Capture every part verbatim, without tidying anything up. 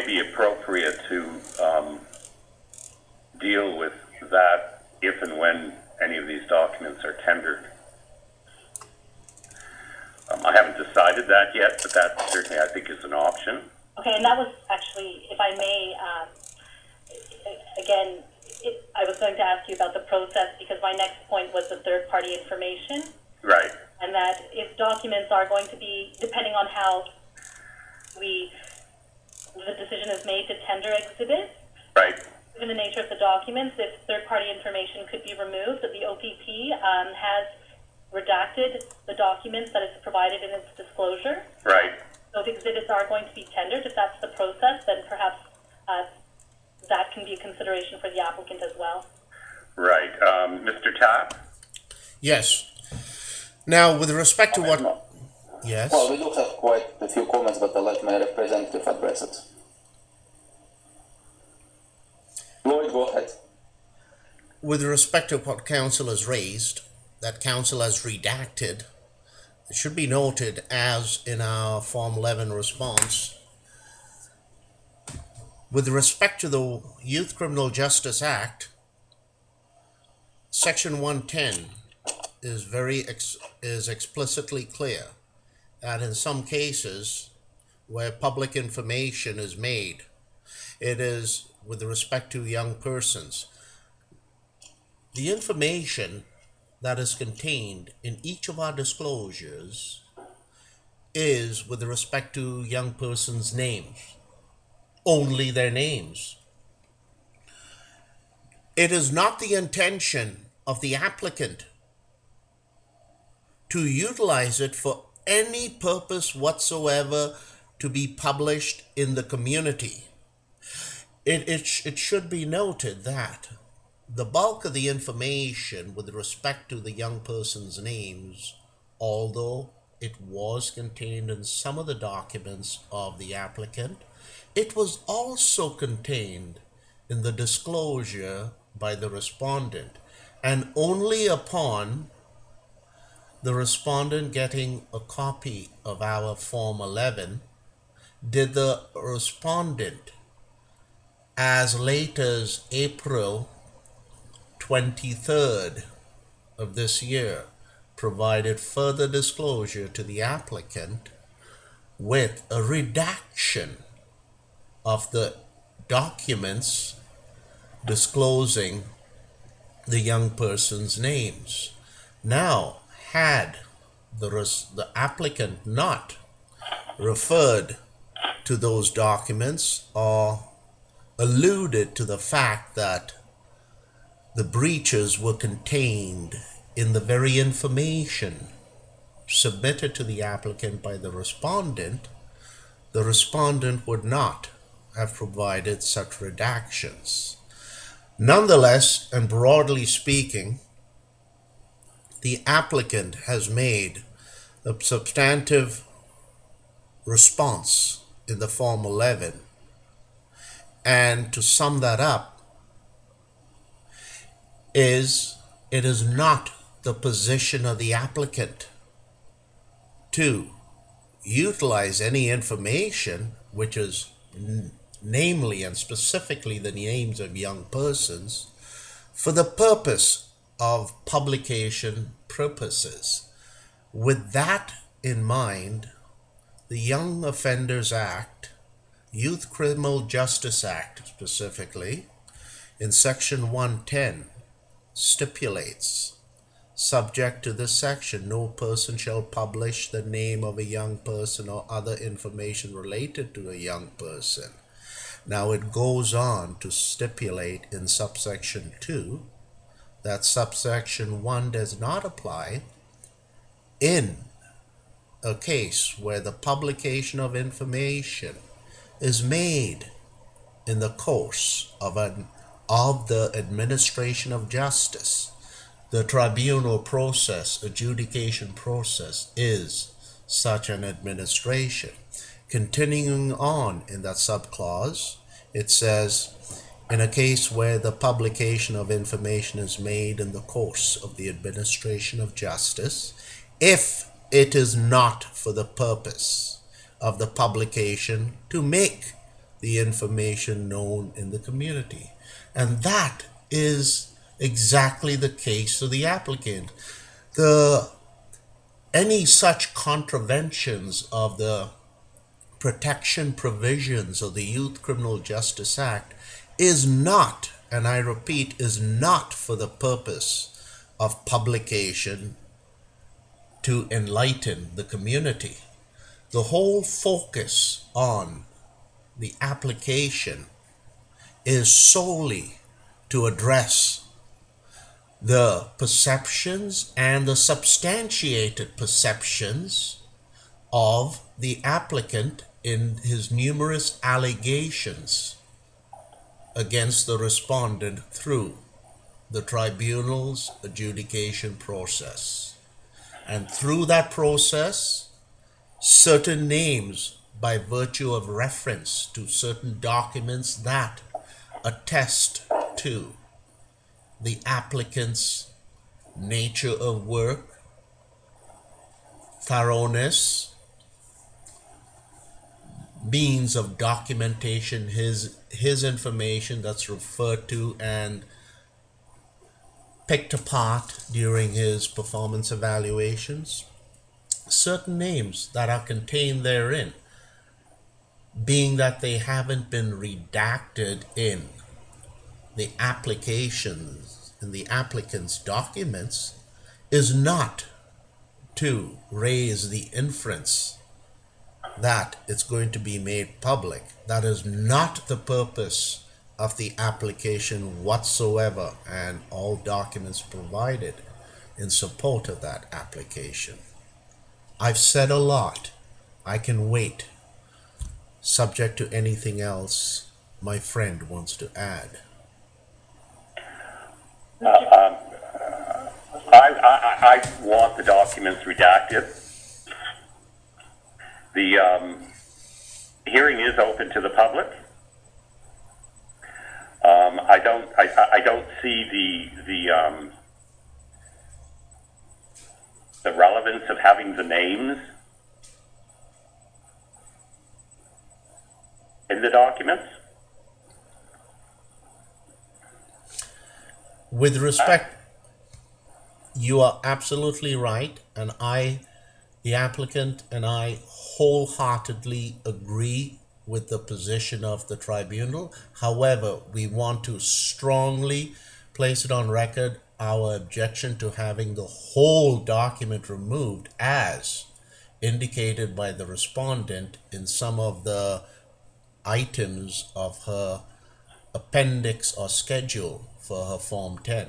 may be appropriate to um, deal with that if and when any of these documents are tendered. Um, I haven't decided that yet, but that certainly I think is an option. Okay, and that was actually, if I may, um, again, it, I was going to ask you about the process because my next point was the third-party information. Right. And that if documents are going to be, depending on how we, the decision is made to tender exhibits, right. Given the nature of the documents, if third-party information could be removed, that the O P P um, has redacted the documents that is provided in its disclosure. Right. So if exhibits are going to be tendered, if that's the process, then perhaps uh, that can be a consideration for the applicant as well. Right. Um, Mister Tapp? Yes. Now, with respect to what... Yes? Well, we do have quite a few comments, but I'll let my representative address it. Lloyd, go ahead. With respect to what council has raised, that council has redacted, it should be noted as in our Form eleven response, with respect to the Youth Criminal Justice Act, Section one ten is very ex is explicitly clear that in some cases where public information is made, it is with respect to young persons. The information that is contained in each of our disclosures is with respect to young persons' names, only their names. It is not the intention of the applicant to utilize it for any purpose whatsoever to be published in the community. It, it, sh it should be noted that the bulk of the information with respect to the young person's names, although it was contained in some of the documents of the applicant, it was also contained in the disclosure by the respondent, and only upon the respondent getting a copy of our Form eleven did the respondent, as late as April twenty-third of this year, provided further disclosure to the applicant with a redaction of the documents disclosing the young person's names. Now, had the, res the applicant not referred to those documents or alluded to the fact that the breaches were contained in the very information submitted to the applicant by the respondent, the respondent would not have provided such redactions. Nonetheless, and broadly speaking, the applicant has made a substantive response in the Form eleven. And to sum that up, is it is not the position of the applicant to utilize any information which is namely and specifically the names of young persons for the purpose of publication purposes. With that in mind, the Young Offenders Act, Youth Criminal Justice Act specifically, in Section one ten, stipulates, subject to this section, no person shall publish the name of a young person or other information related to a young person. Now it goes on to stipulate in subsection two that subsection one does not apply in a case where the publication of information is made in the course of an of the administration of justice. The tribunal process, adjudication process, is such an administration. Continuing on in that subclause, it says, in a case where the publication of information is made in the course of the administration of justice, if it is not for the purpose of the publication to make the information known in the community. And that is exactly the case of the applicant. The any such contraventions of the protection provisions of the Youth Criminal Justice Act is not, and I repeat, is not for the purpose of publication to enlighten the community. The whole focus on the application is solely to address the perceptions and the substantiated perceptions of the applicant in his numerous allegations against the respondent through the tribunal's adjudication process. And through that process, certain names, by virtue of reference to certain documents that attest to the applicant's nature of work, thoroughness, means of documentation, his his information that's referred to and picked apart during his performance evaluations, certain names that are contained therein, being that they haven't been redacted in the applications, in the applicant's documents, is not to raise the inference that it's going to be made public. That is not the purpose of the application whatsoever, and all documents provided in support of that application. I've said a lot. I can wait, subject to anything else my friend wants to add. Uh, um, I, I, I want the documents redacted. The um, hearing is open to the public. Um, I don't. I, I don't see the the um, the relevance of having the names in the documents. With respect, you are absolutely right, and I, the applicant, and I wholeheartedly agree with the position of the tribunal. However, we want to strongly place it on record our objection to having the whole document removed, as indicated by the respondent in some of the items of her appendix or schedule for her Form ten.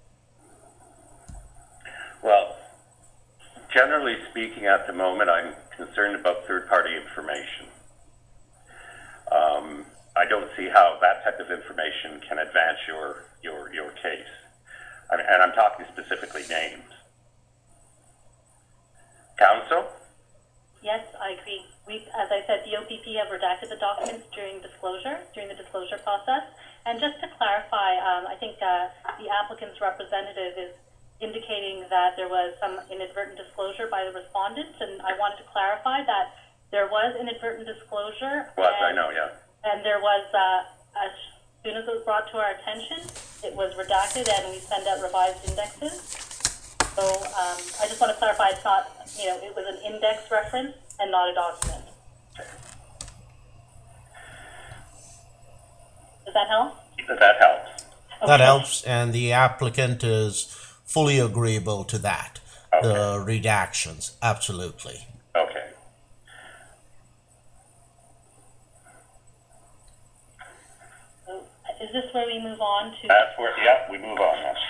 Well, generally speaking, at the moment, I'm concerned about third-party information. Um, I don't see how that type of information can advance your your your case, I mean, and I'm talking specifically names. Counsel? Yes, I agree. We, as I said, the O P P have redacted the documents during disclosure, during the disclosure process. And just to clarify, um, I think uh, the applicant's representative is indicating that there was some inadvertent disclosure by the respondent, and I wanted to clarify that there was inadvertent disclosure. Was, and, I know, yeah. And there was, uh, as soon as it was brought to our attention, it was redacted, and we send out revised indexes. So um, I just want to clarify, it's not, you know, it was an index reference and not a document. Does that help? That helps. Okay. That helps, and the applicant is fully agreeable to that. Okay. The redactions, absolutely. Okay. So is this where we move on to? That's where, yeah, we move on now.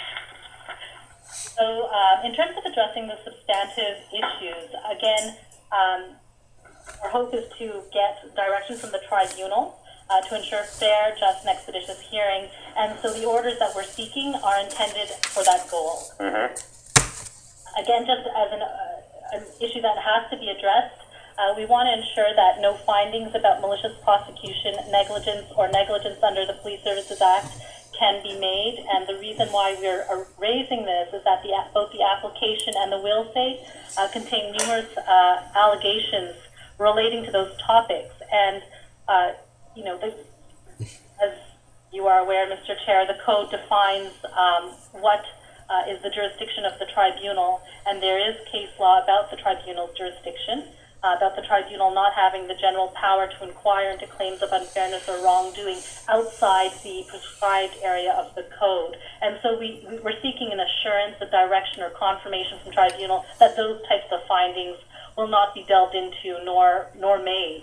So uh, in terms of addressing the substantive issues, again, um, our hope is to get direction from the tribunal uh, to ensure fair, just, and expeditious hearing. And so the orders that we're seeking are intended for that goal. Mm-hmm. Again, just as an, uh, an issue that has to be addressed, uh, we want to ensure that no findings about malicious prosecution, negligence, or negligence under the Police Services Act can be made. And the reason why we're uh, raising this is that the, both the application and the will say uh, contain numerous uh, allegations relating to those topics. And uh, you know, the, as you are aware, Mister Chair, the code defines um, what uh, is the jurisdiction of the tribunal, and there is case law about the tribunal's jurisdiction, uh, about the tribunal not having the general power to inquire into claims of unfairness or wrongdoing outside the prescribed area of the code. And so we, we- we're seeking an assurance, a direction, or confirmation from tribunal that those types of findings will not be delved into nor nor made.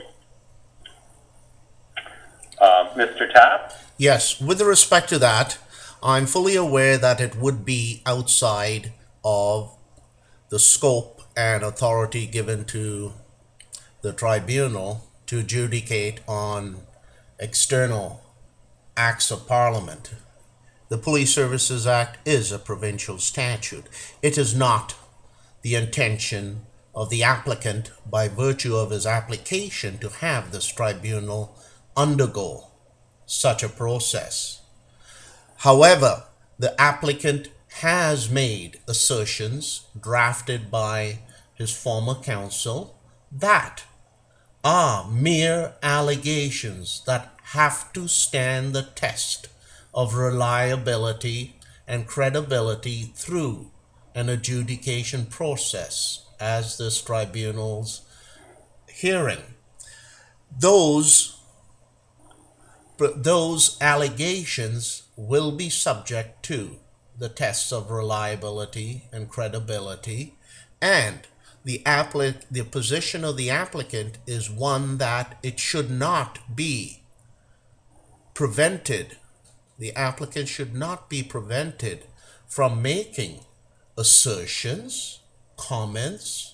Uh, Mister Tapp? Yes, with respect to that, I'm fully aware that it would be outside of the scope and authority given to the tribunal to adjudicate on external acts of parliament. The Police Services Act is a provincial statute. It is not the intention of the applicant, by virtue of his application, to have this tribunal undergo such a process. However, the applicant has made assertions drafted by his former counsel that are mere allegations that have to stand the test of reliability and credibility through an adjudication process as this tribunal's hearing. Those But those allegations will be subject to the tests of reliability and credibility, and the applic- the position of the applicant is one that it should not be prevented. The applicant should not be prevented from making assertions, comments,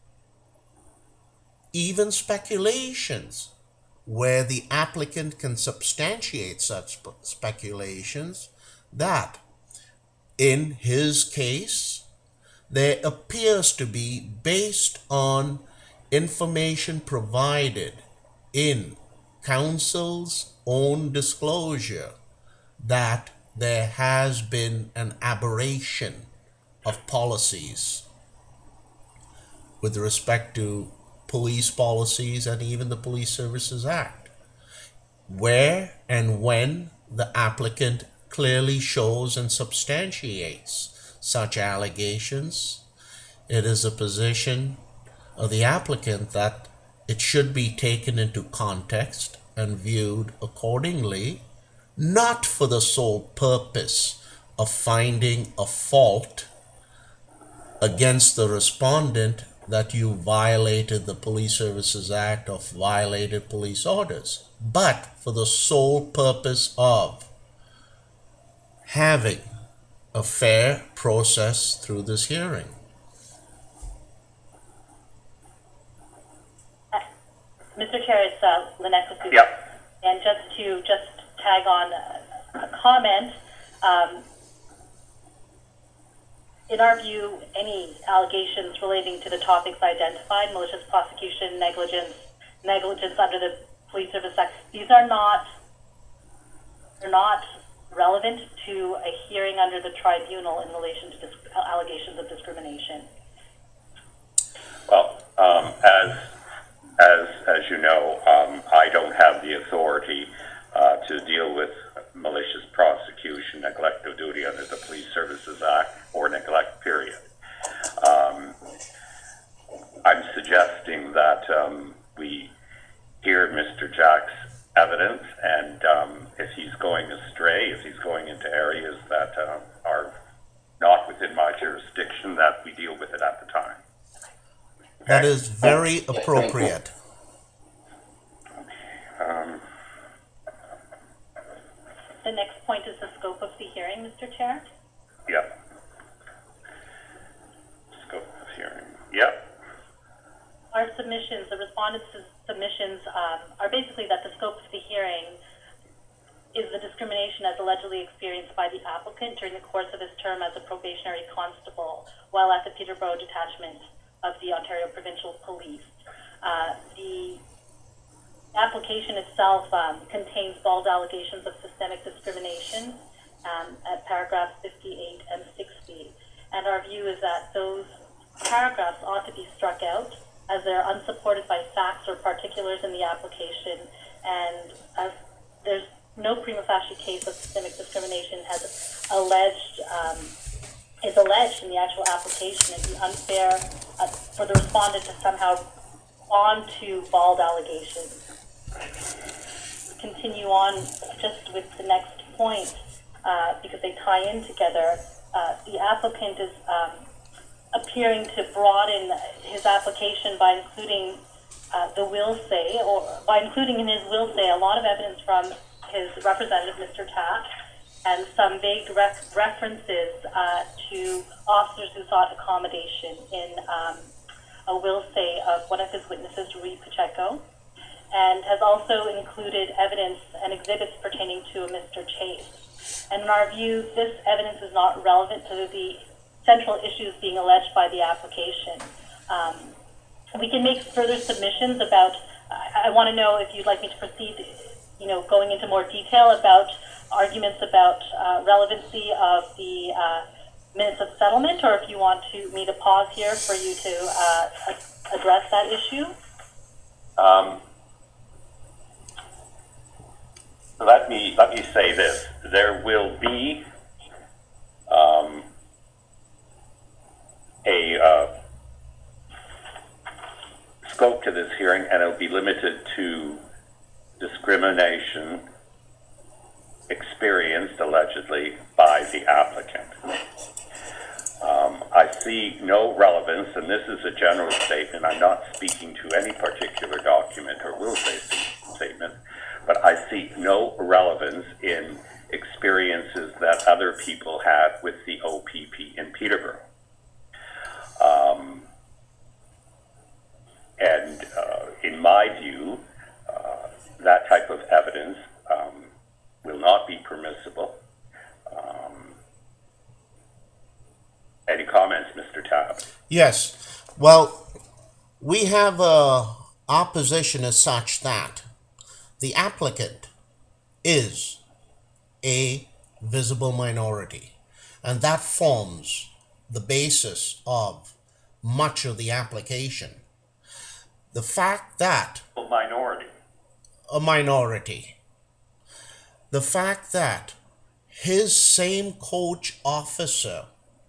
even speculations, where the applicant can substantiate such speculations that, in his case, there appears to be, based on information provided in counsel's own disclosure, that there has been an aberration of policies with respect to police policies and even the Police Services Act, where and when the applicant clearly shows and substantiates such allegations, it is a position of the applicant that it should be taken into context and viewed accordingly, not for the sole purpose of finding a fault against the respondent that you violated the Police Services Act or violated police orders, but for the sole purpose of having a fair process through this hearing. Uh, Mister Chair, it's uh, Lynette Kasuga. Yep. And just to just tag on a, a comment, um, in our view, any allegations relating to the topics identified, malicious prosecution, negligence, negligence under the Police Service Act, these are not, they're not relevant to a hearing under the tribunal in relation to dis- allegations of discrimination. Well, um, as, as, as you know, um, I don't have the authority uh, to deal with malicious prosecution, neglect of duty under the Police Services Act, or neglect, period. Um, I'm suggesting that um, we hear Mister Jack's evidence, and um, if he's going astray, if he's going into areas that uh, are not within my jurisdiction, that we deal with it at the time. That is very appropriate. Um, The next point is the scope of the hearing, Mister Chair. Yep. Scope of hearing. Yep. Our submissions, the respondents' submissions, um, are basically that the scope of the hearing is the discrimination as allegedly experienced by the applicant during the course of his term as a probationary constable while at the Peterborough Detachment of the Ontario Provincial Police. Uh, the application itself um, contains bold allegations of systemic discrimination um, at paragraphs fifty-eight and sixty. And our view is that those paragraphs ought to be struck out as they're unsupported by facts or particulars in the application and as there's no prima facie case of systemic discrimination has alleged um, is alleged in the actual application, it'd be unfair uh, for the respondent to somehow on to bald allegations. Continue on just with the next point, uh, because they tie in together. Uh, the applicant is um, appearing to broaden his application by including uh, the will say, or by including in his will say a lot of evidence from his representative, Mister Taft, and some vague ref- references uh, to officers who sought accommodation in um, a will say of one of his witnesses, Rui Pacheco, and has also included evidence and exhibits pertaining to a Mister Chase. And in our view, this evidence is not relevant to the central issues being alleged by the application. Um, we can make further submissions about, I, I want to know if you'd like me to proceed, you know, going into more detail about arguments about uh, relevancy of the uh, minutes of settlement, or if you want to me to pause here for you to uh, address that issue. Um, let me let me say this: there will be um, a uh, scope to this hearing, and it'll be limited to discrimination experienced allegedly by the applicant. Um, I see no relevance, and this is a general statement. I'm not speaking to any particular document or will say statement, but I see no relevance in experiences that other people had with the O P P in Peterborough. Um, and uh, in my view, uh, that type of evidence um, will not be permissible. Um, any comments, Mister Tabb? Yes. Well, we have a opposition as such that the applicant is a visible minority, and that forms the basis of much of the application. The fact that Minority. a minority, the fact that his same coach officer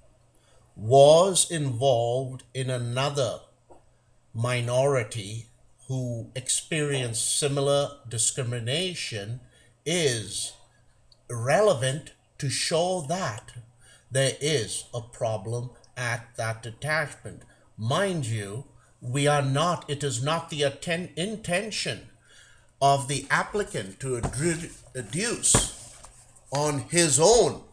was involved in another minority who experienced similar discrimination is relevant to show that there is a problem at that detachment. Mind you, we are not, it is not the atten- intention of the applicant to adduce on his own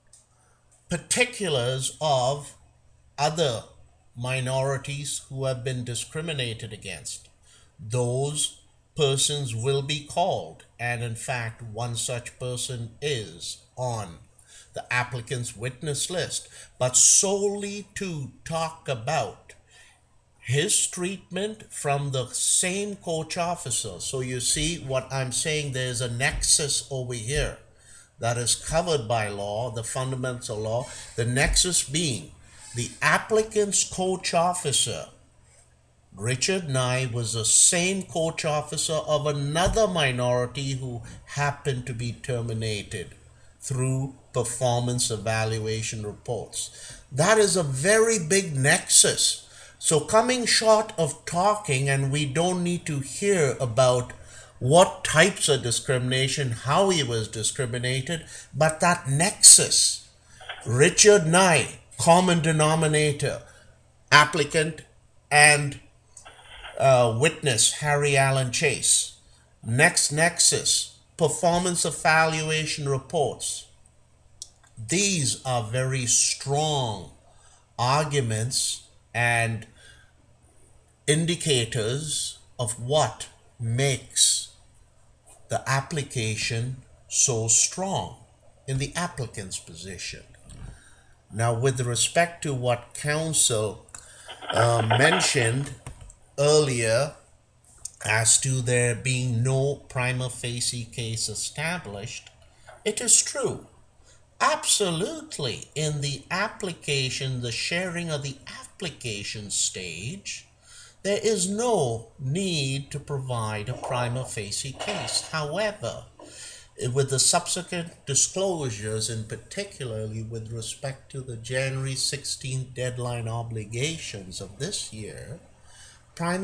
particulars of other minorities who have been discriminated against. Those persons will be called, and in fact, one such person is on the applicant's witness list, but solely to talk about his treatment from the same coach officer. So you see what I'm saying, there's a nexus over here that is covered by law, the fundamental law, the nexus being the applicant's coach officer, Richard Nye, was the same coach officer of another minority who happened to be terminated through performance evaluation reports. That is a very big nexus. So coming short of talking, and we don't need to hear about what types of discrimination, how he was discriminated, but that nexus, Richard Nye, common denominator, applicant and uh, witness Harry Allen Chase. Next nexus, performance evaluation reports. These are very strong arguments and indicators of what makes the application so strong in the applicant's position. Now, with respect to what counsel uh, mentioned earlier as to there being no prima facie case established, it is true. Absolutely, in the application, the sharing of the application stage, there is no need to provide a prima facie case. However, with the subsequent disclosures, and particularly with respect to the January sixteenth deadline obligations of this year, prima